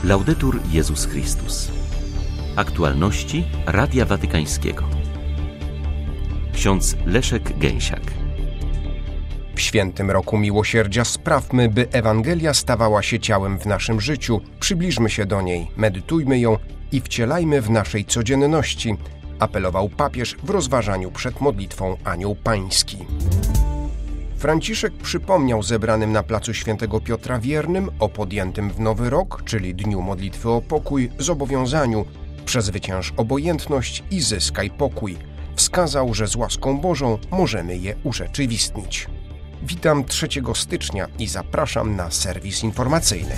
Laudetur Jezus Chrystus. Aktualności Radia Watykańskiego. Ksiądz Leszek Gęsiak. W świętym roku miłosierdzia sprawmy, by Ewangelia stawała się ciałem w naszym życiu. Przybliżmy się do niej, medytujmy ją i wcielajmy w naszej codzienności, apelował papież w rozważaniu przed modlitwą Anioł Pański. Franciszek przypomniał zebranym na placu Świętego Piotra wiernym o podjętym w Nowy Rok, czyli Dniu Modlitwy o Pokój, zobowiązaniu: przezwycięż obojętność i zyskaj pokój. Wskazał, że z łaską Bożą możemy je urzeczywistnić. Witam 3 stycznia i zapraszam na serwis informacyjny.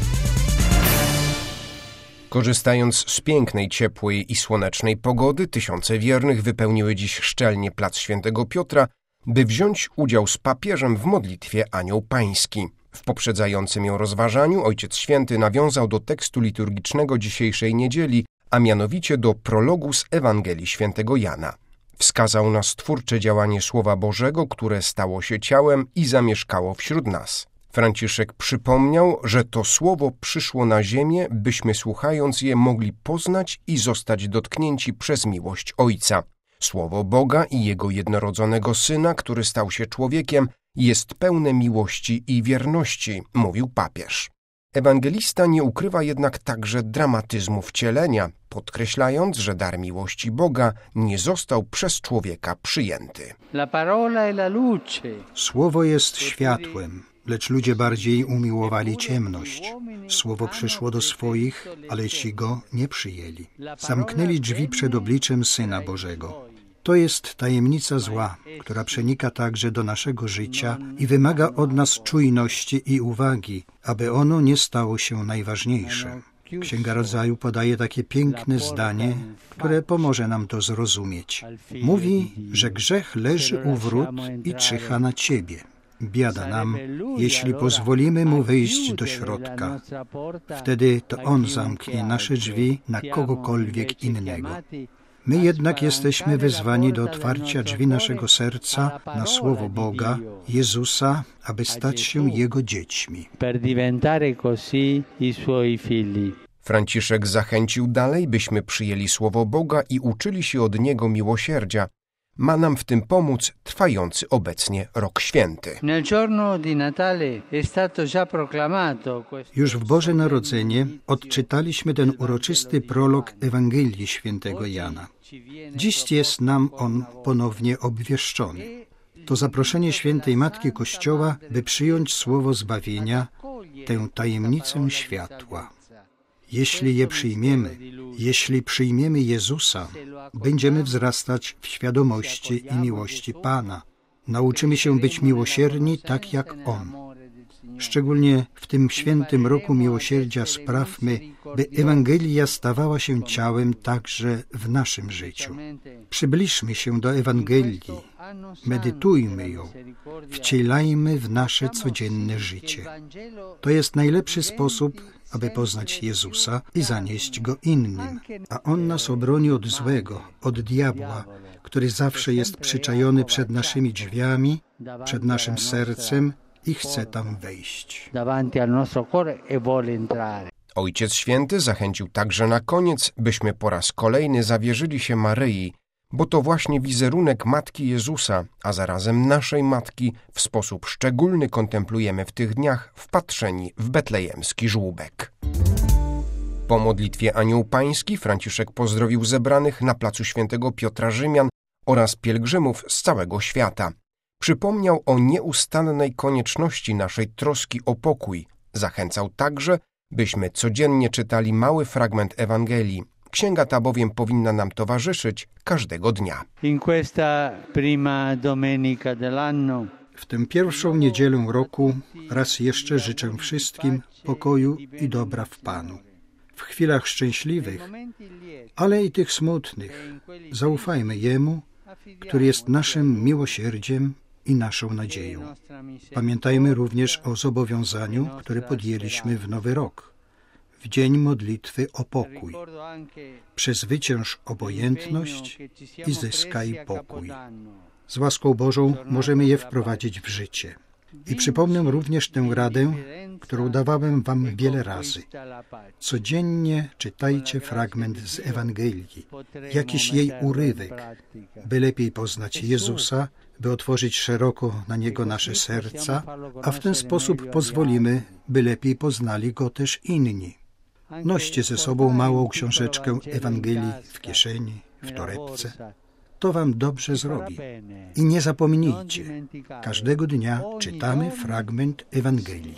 Korzystając z pięknej, ciepłej i słonecznej pogody, tysiące wiernych wypełniły dziś szczelnie plac Świętego Piotra, by wziąć udział z papieżem w modlitwie Anioł Pański. W poprzedzającym ją rozważaniu Ojciec Święty nawiązał do tekstu liturgicznego dzisiejszej niedzieli, a mianowicie do prologu z Ewangelii Świętego Jana. Wskazał na stwórcze działanie Słowa Bożego, które stało się ciałem i zamieszkało wśród nas. Franciszek przypomniał, że to Słowo przyszło na ziemię, byśmy słuchając je mogli poznać i zostać dotknięci przez miłość Ojca. Słowo Boga i Jego jednorodzonego Syna, który stał się człowiekiem, jest pełne miłości i wierności, mówił papież. Ewangelista nie ukrywa jednak także dramatyzmu wcielenia, podkreślając, że dar miłości Boga nie został przez człowieka przyjęty. Słowo jest światłem, lecz ludzie bardziej umiłowali ciemność. Słowo przyszło do swoich, ale ci go nie przyjęli. Zamknęli drzwi przed obliczem Syna Bożego. To jest tajemnica zła, która przenika także do naszego życia i wymaga od nas czujności i uwagi, aby ono nie stało się najważniejsze. Księga Rodzaju podaje takie piękne zdanie, które pomoże nam to zrozumieć. Mówi, że grzech leży u wrót i czyha na ciebie. Biada nam, jeśli pozwolimy mu wejść do środka. Wtedy to on zamknie nasze drzwi na kogokolwiek innego. My jednak jesteśmy wezwani do otwarcia drzwi naszego serca na Słowo Boga, Jezusa, aby stać się Jego dziećmi. Franciszek zachęcił dalej, byśmy przyjęli Słowo Boga i uczyli się od Niego miłosierdzia. Ma nam w tym pomóc trwający obecnie Rok Święty. Już w Boże Narodzenie odczytaliśmy ten uroczysty prolog Ewangelii Świętego Jana. Dziś jest nam on ponownie obwieszczony. To zaproszenie Świętej Matki Kościoła, by przyjąć słowo zbawienia, tę tajemnicę światła. Jeśli je przyjmiemy, jeśli przyjmiemy Jezusa, będziemy wzrastać w świadomości i miłości Pana. Nauczymy się być miłosierni tak jak On. Szczególnie w tym świętym roku miłosierdzia sprawmy, by Ewangelia stawała się ciałem także w naszym życiu. Przybliżmy się do Ewangelii, medytujmy ją, wcielajmy w nasze codzienne życie. To jest najlepszy sposób, aby poznać Jezusa i zanieść Go innym, a On nas obroni od złego, od diabła, który zawsze jest przyczajony przed naszymi drzwiami, przed naszym sercem i chce tam wejść. Ojciec Święty zachęcił także na koniec, byśmy po raz kolejny zawierzyli się Maryi, bo to właśnie wizerunek Matki Jezusa, a zarazem naszej Matki, w sposób szczególny kontemplujemy w tych dniach wpatrzeni w betlejemski żłóbek. Po modlitwie Anioł Pański Franciszek pozdrowił zebranych na placu Świętego Piotra Rzymian oraz pielgrzymów z całego świata. Przypomniał o nieustannej konieczności naszej troski o pokój. Zachęcał także, byśmy codziennie czytali mały fragment Ewangelii. Księga ta bowiem powinna nam towarzyszyć każdego dnia. W tę pierwszą niedzielę roku raz jeszcze życzę wszystkim pokoju i dobra w Panu. W chwilach szczęśliwych, ale i tych smutnych, zaufajmy Jemu, który jest naszym miłosierdziem i naszą nadzieją. Pamiętajmy również o zobowiązaniu, które podjęliśmy w Nowy Rok, w dzień modlitwy o pokój. Przezwycięż obojętność i zyskaj pokój. Z łaską Bożą możemy je wprowadzić w życie. I przypomnę również tę radę, którą dawałem wam wiele razy. Codziennie czytajcie fragment z Ewangelii, jakiś jej urywek, by lepiej poznać Jezusa, by otworzyć szeroko na Niego nasze serca, a w ten sposób pozwolimy, by lepiej poznali Go też inni. Noście ze sobą małą książeczkę Ewangelii w kieszeni, w torebce. To wam dobrze zrobi. I nie zapomnijcie, każdego dnia czytamy fragment Ewangelii.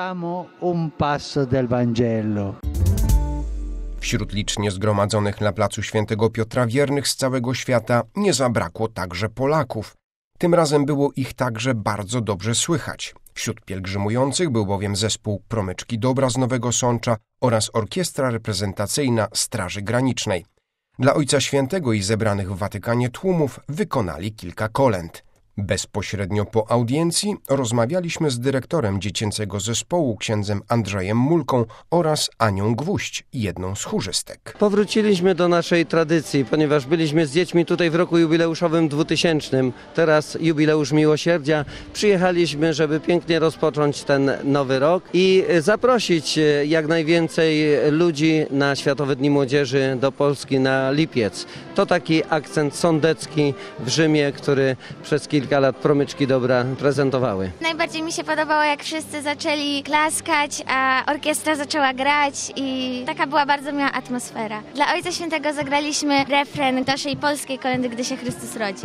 Wśród licznie zgromadzonych na placu Świętego Piotra wiernych z całego świata nie zabrakło także Polaków. Tym razem było ich także bardzo dobrze słychać. Wśród pielgrzymujących był bowiem zespół Promyczki Dobra z Nowego Sącza oraz orkiestra reprezentacyjna Straży Granicznej. Dla Ojca Świętego i zebranych w Watykanie tłumów wykonali kilka kolęd. Bezpośrednio po audiencji rozmawialiśmy z dyrektorem dziecięcego zespołu, księdzem Andrzejem Mulką oraz Anią Gwóźdź, jedną z chórzystek. Powróciliśmy do naszej tradycji, ponieważ byliśmy z dziećmi tutaj w roku jubileuszowym 2000, teraz jubileusz Miłosierdzia. Przyjechaliśmy, żeby pięknie rozpocząć ten nowy rok i zaprosić jak najwięcej ludzi na Światowe Dni Młodzieży do Polski na lipiec. To taki akcent sądecki w Rzymie, który przez kilka lat Promyczki Dobra prezentowały. Najbardziej mi się podobało, jak wszyscy zaczęli klaskać, a orkiestra zaczęła grać i taka była bardzo miła atmosfera. Dla Ojca Świętego zagraliśmy refren naszej polskiej kolędy Gdy się Chrystus rodzi.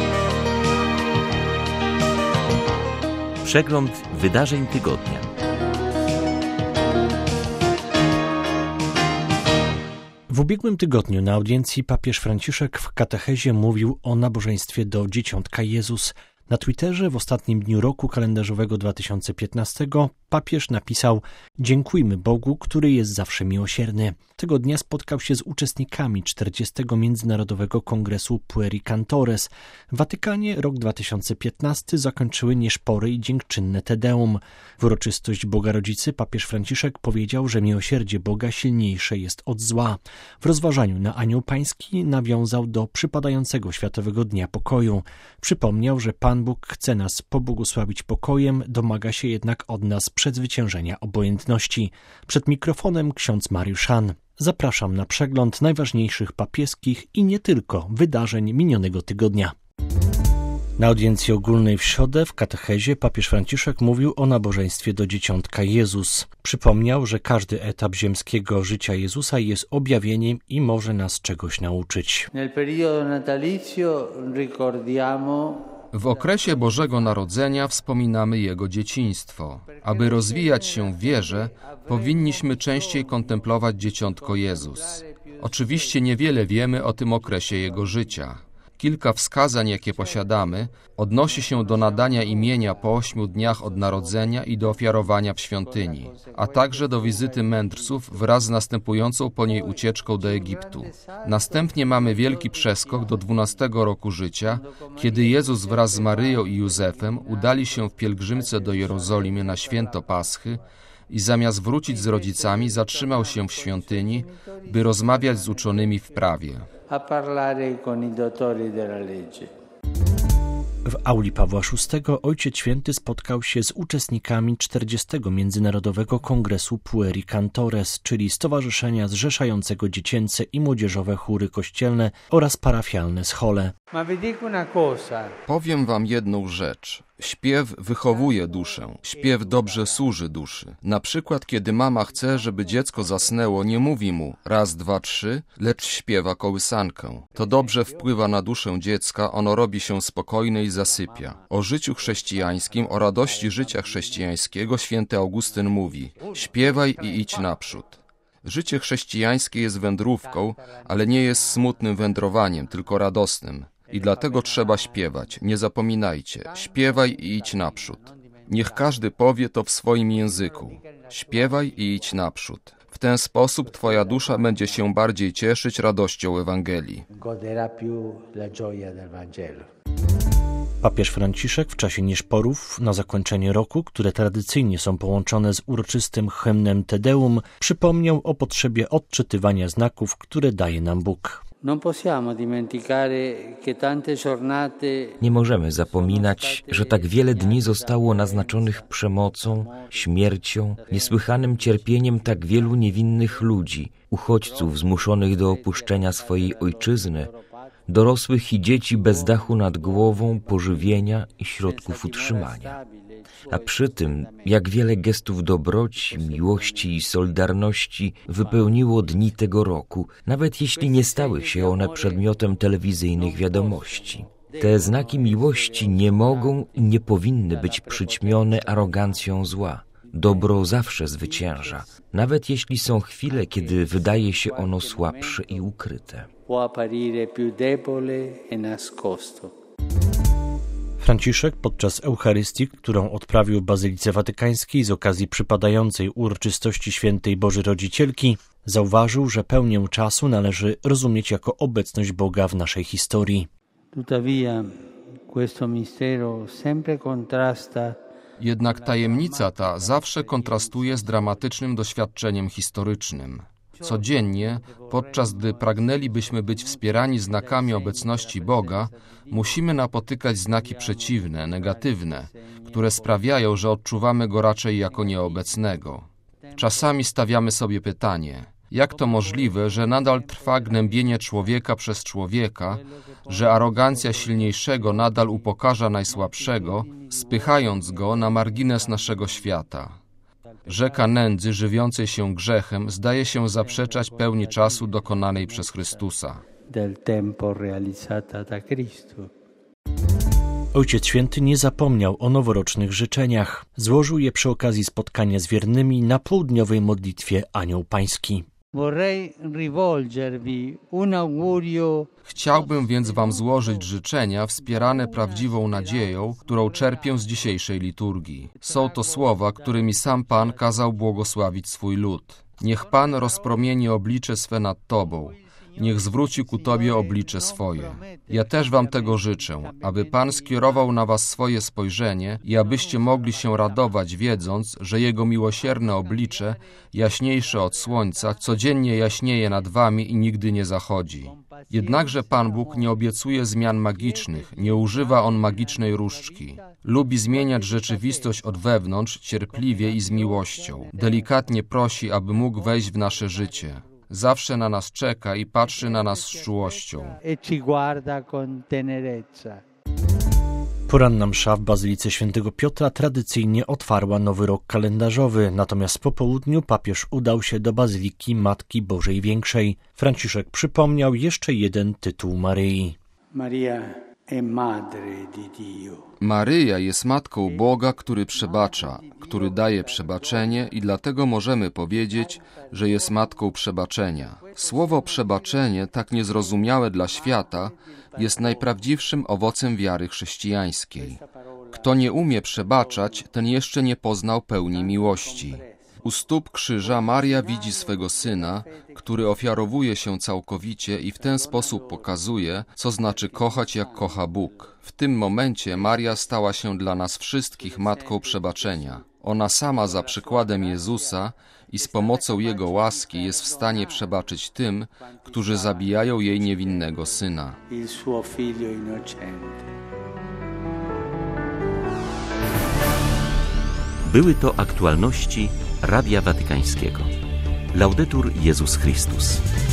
Przegląd wydarzeń tygodnia. W ubiegłym tygodniu na audiencji papież Franciszek w katechezie mówił o nabożeństwie do Dzieciątka Jezus. Na Twitterze w ostatnim dniu roku kalendarzowego 2015 papież napisał: dziękujmy Bogu, który jest zawsze miłosierny. Tego dnia spotkał się z uczestnikami 40. Międzynarodowego Kongresu Pueri Cantores. W Watykanie rok 2015 zakończyły nieszpory i dziękczynne Te Deum. W uroczystość Boga Rodzicy papież Franciszek powiedział, że miłosierdzie Boga silniejsze jest od zła. W rozważaniu na Anioł Pański nawiązał do przypadającego Światowego Dnia Pokoju. Przypomniał, że Pan Bóg chce nas pobłogosławić pokojem, domaga się jednak od nas przezwyciężenia obojętności. Przed mikrofonem ksiądz Mariusz Szan. Zapraszam na przegląd najważniejszych papieskich i nie tylko wydarzeń minionego tygodnia. Na audiencji ogólnej w środę w katechezie papież Franciszek mówił o nabożeństwie do Dzieciątka Jezus. Przypomniał, że każdy etap ziemskiego życia Jezusa jest objawieniem i może nas czegoś nauczyć. W okresie Bożego Narodzenia wspominamy Jego dzieciństwo. Aby rozwijać się w wierze, powinniśmy częściej kontemplować Dzieciątko Jezus. Oczywiście niewiele wiemy o tym okresie Jego życia. Kilka wskazań, jakie posiadamy, odnosi się do nadania imienia po 8 dniach od narodzenia i do ofiarowania w świątyni, a także do wizyty mędrców wraz z następującą po niej ucieczką do Egiptu. Następnie mamy wielki przeskok do 12 roku życia, kiedy Jezus wraz z Maryją i Józefem udali się w pielgrzymce do Jerozolimy na święto Paschy i zamiast wrócić z rodzicami, zatrzymał się w świątyni, by rozmawiać z uczonymi w prawie. W auli Pawła VI Ojciec Święty spotkał się z uczestnikami 40. Międzynarodowego Kongresu Pueri Cantores, czyli stowarzyszenia zrzeszającego dziecięce i młodzieżowe chóry kościelne oraz parafialne schole. Powiem wam jedną rzecz. Śpiew wychowuje duszę. Śpiew dobrze służy duszy. Na przykład, kiedy mama chce, żeby dziecko zasnęło, nie mówi mu raz, dwa, trzy, lecz śpiewa kołysankę. To dobrze wpływa na duszę dziecka, ono robi się spokojne i zasypia. O życiu chrześcijańskim, o radości życia chrześcijańskiego święty Augustyn mówi: śpiewaj i idź naprzód. Życie chrześcijańskie jest wędrówką, ale nie jest smutnym wędrowaniem, tylko radosnym. I dlatego trzeba śpiewać. Nie zapominajcie. Śpiewaj i idź naprzód. Niech każdy powie to w swoim języku. Śpiewaj i idź naprzód. W ten sposób twoja dusza będzie się bardziej cieszyć radością Ewangelii. Papież Franciszek w czasie nieszporów na zakończenie roku, które tradycyjnie są połączone z uroczystym hymnem Te Deum, przypomniał o potrzebie odczytywania znaków, które daje nam Bóg. Nie możemy zapominać, że tak wiele dni zostało naznaczonych przemocą, śmiercią, niesłychanym cierpieniem tak wielu niewinnych ludzi, uchodźców zmuszonych do opuszczenia swojej ojczyzny, dorosłych i dzieci bez dachu nad głową, pożywienia i środków utrzymania. A przy tym, jak wiele gestów dobroci, miłości i solidarności wypełniło dni tego roku, nawet jeśli nie stały się one przedmiotem telewizyjnych wiadomości. Te znaki miłości nie mogą i nie powinny być przyćmione arogancją zła. Dobro zawsze zwycięża, nawet jeśli są chwile, kiedy wydaje się ono słabsze i ukryte. Franciszek podczas Eucharystii, którą odprawił w Bazylice Watykańskiej z okazji przypadającej uroczystości Świętej Bożej Rodzicielki, zauważył, że pełnię czasu należy rozumieć jako obecność Boga w naszej historii. Jednak tajemnica ta zawsze kontrastuje z dramatycznym doświadczeniem historycznym. Codziennie, podczas gdy pragnęlibyśmy być wspierani znakami obecności Boga, musimy napotykać znaki przeciwne, negatywne, które sprawiają, że odczuwamy Go raczej jako nieobecnego. Czasami stawiamy sobie pytanie, jak to możliwe, że nadal trwa gnębienie człowieka przez człowieka, że arogancja silniejszego nadal upokarza najsłabszego, spychając go na margines naszego świata. Rzeka nędzy żywiącej się grzechem zdaje się zaprzeczać pełni czasu dokonanej przez Chrystusa. Ojciec Święty nie zapomniał o noworocznych życzeniach. Złożył je przy okazji spotkania z wiernymi na południowej modlitwie Anioł Pański. Chciałbym więc wam złożyć życzenia wspierane prawdziwą nadzieją, którą czerpię z dzisiejszej liturgii. Są to słowa, którymi sam Pan kazał błogosławić swój lud. Niech Pan rozpromieni oblicze swe nad tobą. Niech zwróci ku Tobie oblicze swoje. Ja też Wam tego życzę, aby Pan skierował na Was swoje spojrzenie i abyście mogli się radować, wiedząc, że Jego miłosierne oblicze, jaśniejsze od słońca, codziennie jaśnieje nad Wami i nigdy nie zachodzi. Jednakże Pan Bóg nie obiecuje zmian magicznych, nie używa On magicznej różdżki. Lubi zmieniać rzeczywistość od wewnątrz, cierpliwie i z miłością. Delikatnie prosi, aby mógł wejść w nasze życie. Zawsze na nas czeka i patrzy na nas z czułością. Poranna msza w Bazylice Świętego Piotra tradycyjnie otwarła nowy rok kalendarzowy, natomiast po południu papież udał się do Bazyliki Matki Bożej Większej. Franciszek przypomniał jeszcze jeden tytuł Maryi. Maryja jest Matką Boga, który przebacza, który daje przebaczenie i dlatego możemy powiedzieć, że jest Matką przebaczenia. Słowo przebaczenie, tak niezrozumiałe dla świata, jest najprawdziwszym owocem wiary chrześcijańskiej. Kto nie umie przebaczać, ten jeszcze nie poznał pełni miłości. U stóp krzyża Maria widzi swego Syna, który ofiarowuje się całkowicie i w ten sposób pokazuje, co znaczy kochać jak kocha Bóg. W tym momencie Maria stała się dla nas wszystkich Matką przebaczenia. Ona sama za przykładem Jezusa i z pomocą Jego łaski jest w stanie przebaczyć tym, którzy zabijają jej niewinnego Syna. Były to aktualności Radia Watykańskiego. Laudetur Jezus Chrystus.